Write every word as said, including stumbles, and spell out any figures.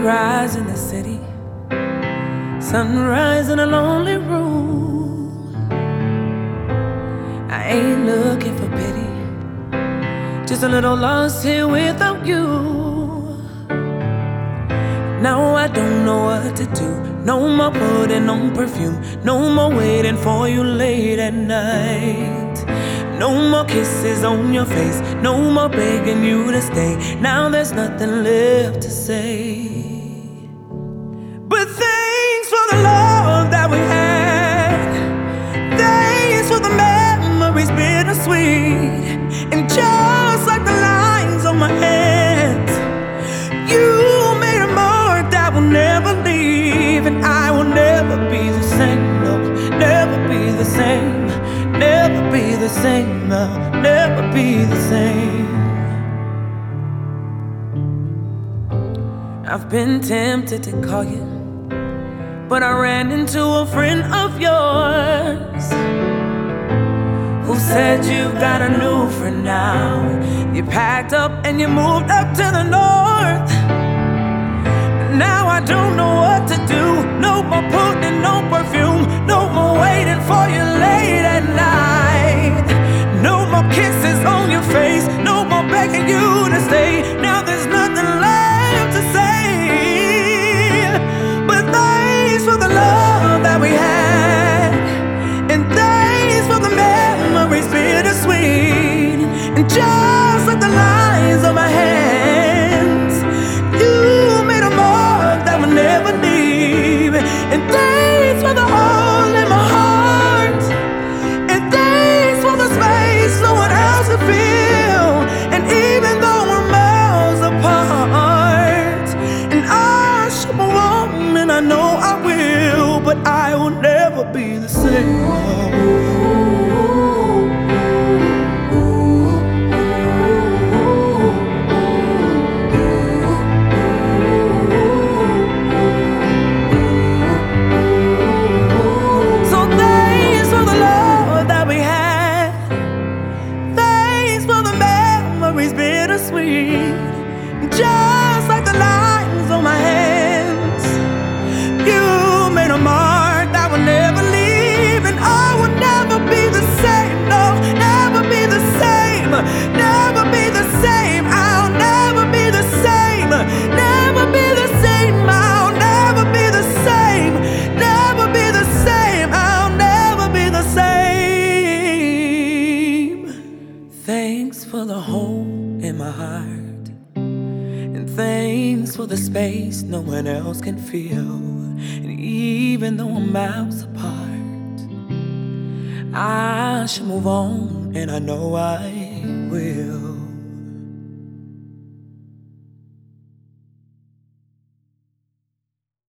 rise in the city, sunrise in a lonely room. I ain't looking for pity, just a little lost here without you. Now I don't know what to do. No more putting on perfume, no more waiting for you late at night. No more kisses on your face, no more begging you to stay. Now there's nothing left to say. But thanks for the love that we had, thanks for the memories bittersweet. And just like the lines on my hands, you made a mark that will never leave. And I will never be the same, no, never be the same. Never be the same, I'll never be the same. I've been tempted to call you, but I ran into a friend of yours who said you got a new friend now. You packed up and you moved up to the north. Now I don't know what to do. No more putting no perfume, no more waiting for you late at night. No more kisses on your face, no more begging you to stay. Now there's nothing left to say. But thanks for the love that we had, and thanks for the memories bittersweet. And just like the lines on my hands, you made a mark that will never leave. And thanks for the hole in my heart, and thanks for the space no one else could fill. And even though we're miles apart, and I should move on, and I know I will, but I will never be the same. Bittersweet, just like the lines on my hands. You made a mark that will never leave, and I will never be the same. No, never be the same. Never be the same. I'll never be the same. Never be the same. I'll never be the same. Never be the same. I'll never be the same. Thanks for the home in my heart, and thanks for the space no one else can feel. And even though I'm miles apart, I should move on, and I know I will.